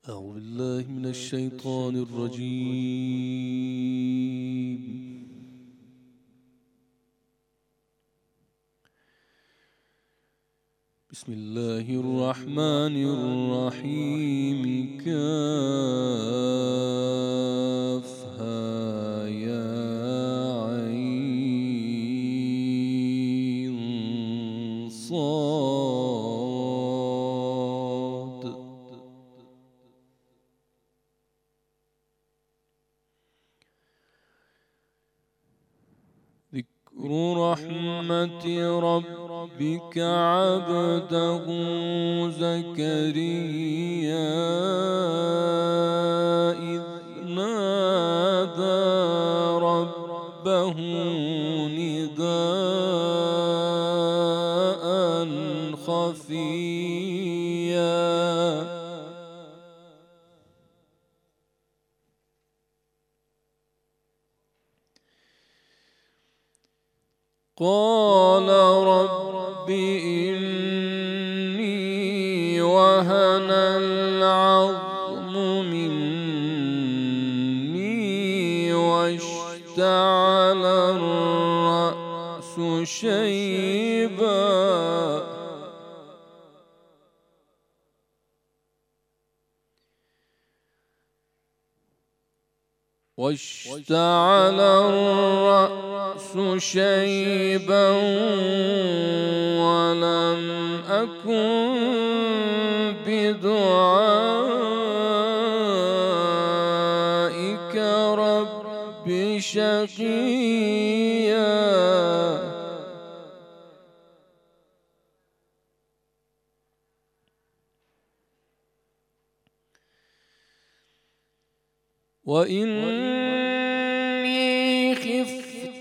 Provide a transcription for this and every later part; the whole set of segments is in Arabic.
أعوذ بالله من الشيطان الرجيم. بسم الله الرحمن الرحيم. كافها يا عين صاد. ذكر رحمة ربك عبده زكريا إذ نادى ربه نداء خفيا. قال رب إني وهن العظم مني واشتعل الرأس شيبا واشتعل الرأس شيبا ولم أكن بدعائك رب شقيا. وإني خفت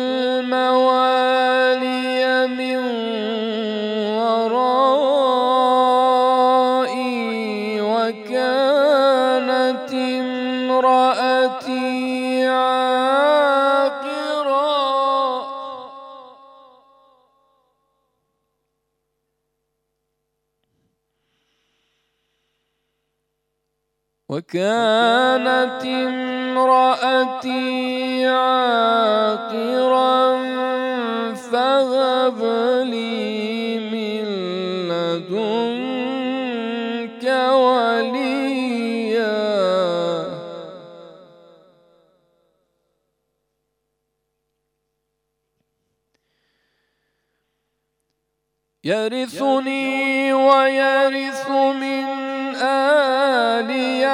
الموالي من ورائي وكانت امرأتي عاقرا فهب لي من لدنك وليا. يرثني ويرث من آل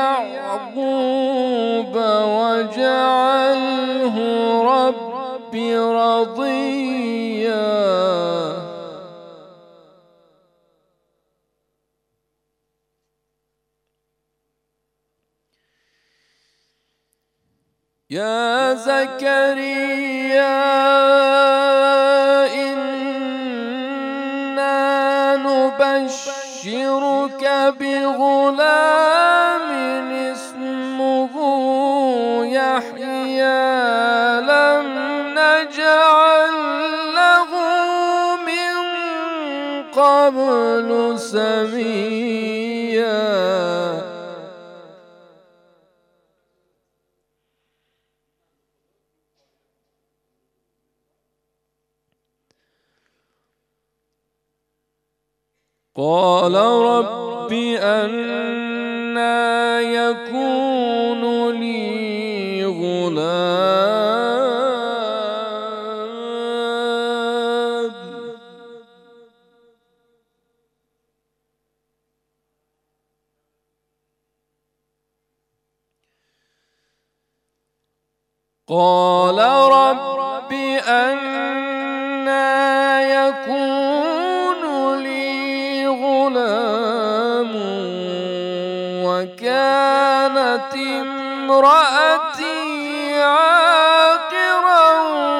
يعقوب واجعله رب رضيا. يا زكريا إنا نبشرك بغلام اسمه يحيى لم نجعل له من قبل سميا. قال رب أنى يكون لي غلام قال رب أنى يكون لي غلام وكانت امرأتي عاقرا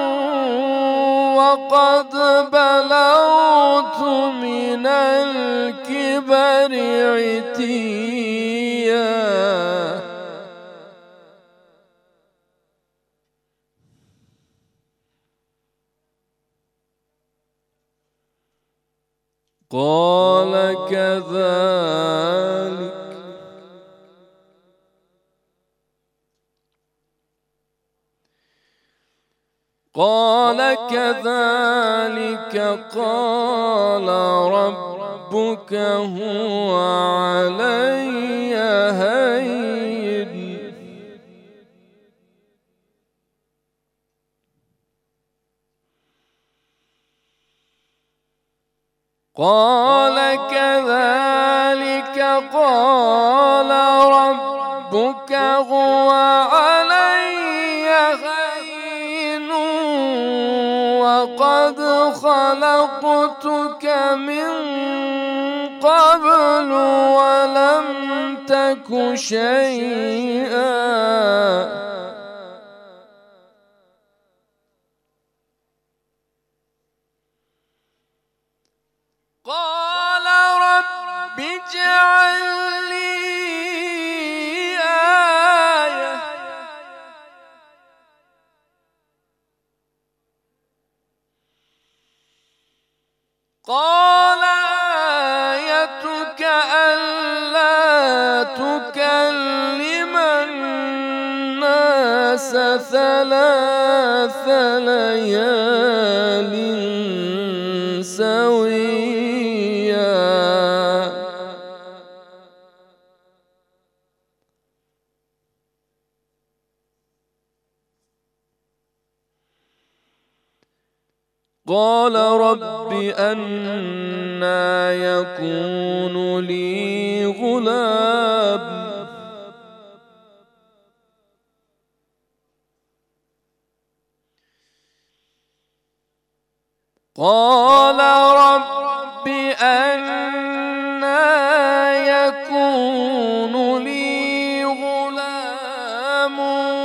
وقد بلغت من الكبر عتيا. قال كذلك قال كذلك قال ربك هو علي هين قال كذلك قال ربك هو علي هين وقد خلقتك من قبل ولم تك شيئا قال رب اجعل لي آية قال آيتك ألا تكلم الناس 3 ليال سويا قال رب أنى يكون لي غلام قال رب أنى يكون لي غلام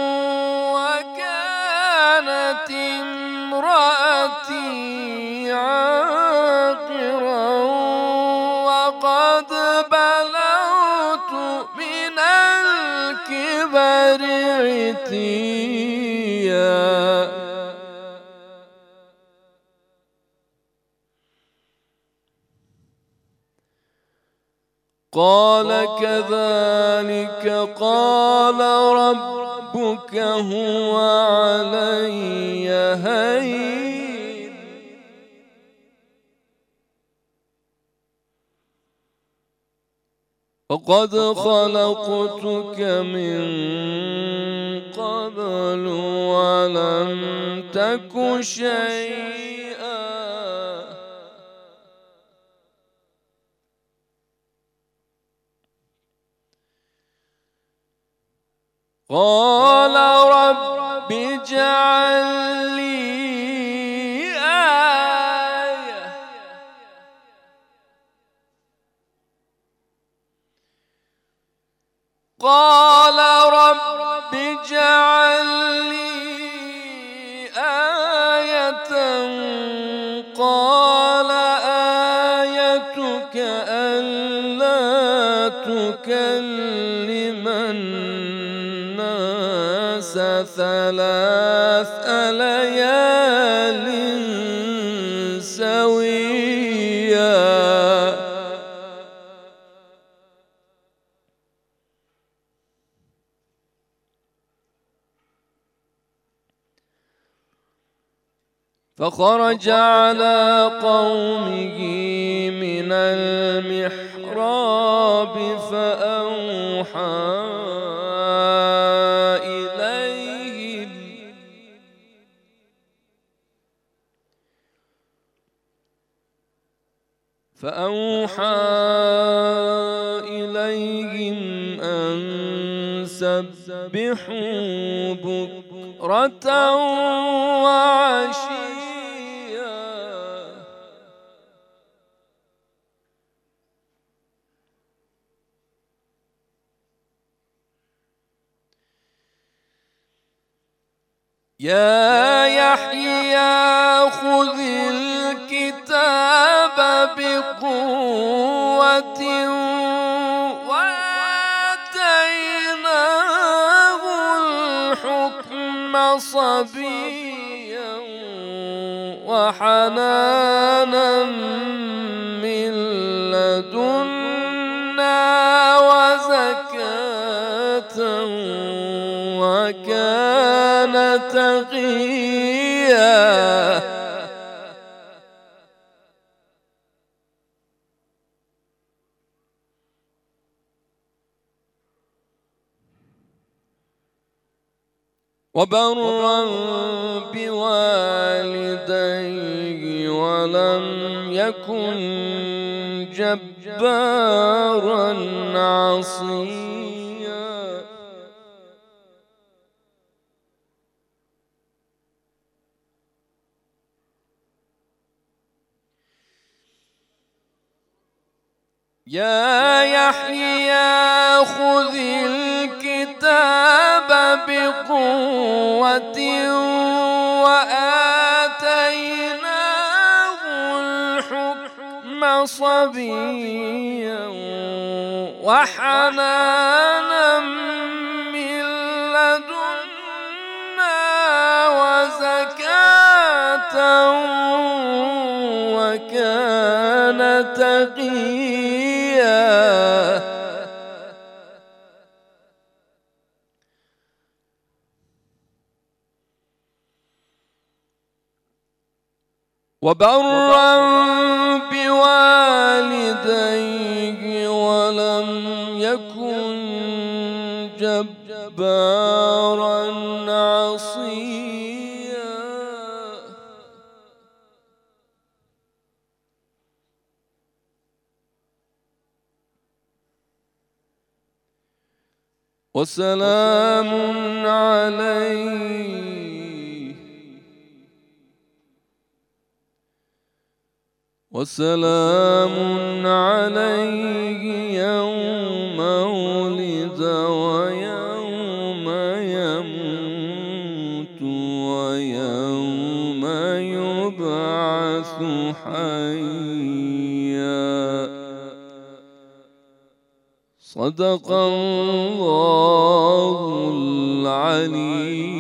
وكانت امرأتي عاقرا وقد بلغت من الكبر عتيا قال كذلك قال ربك هو علي هين وقد خلقتك من قبل ولم تك شيئا قال رب اجعل لي آية قال رب اجعل لي آية قال آيتك ألا تكلم الناس 3 ليال سويا فخرج على قومه من المحراب فأوحى إليهم أن سبحوا بكرة وعشيا يا يحيى خذ الكتاب بقوة وآتيناه الحكم صبيا وحنانا من لدنا وزكاة وكان تقيا وبرا بوالديه ولم يكن جبارا عصيا. يا يحيى خذ الكتاب بقوة وآتيناه الحكم صبيا وحنانا من لدنا وزكاة وكان تقيا. وبرا بوالديه ولم يكن جبارا عصيا. وسلام عليه وسلام عليه يوم ولد ويوم يموت ويوم يبعث حيا. صدق الله العلي